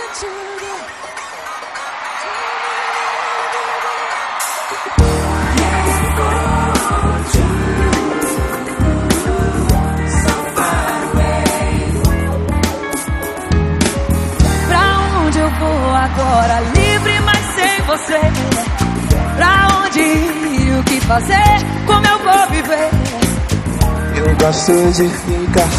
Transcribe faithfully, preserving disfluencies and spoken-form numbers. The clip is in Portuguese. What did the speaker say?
Pra onde eu vou agora, livre, mas sem você? Pra onde ir, o que fazer, como eu vou viver? Eu gosto de ficar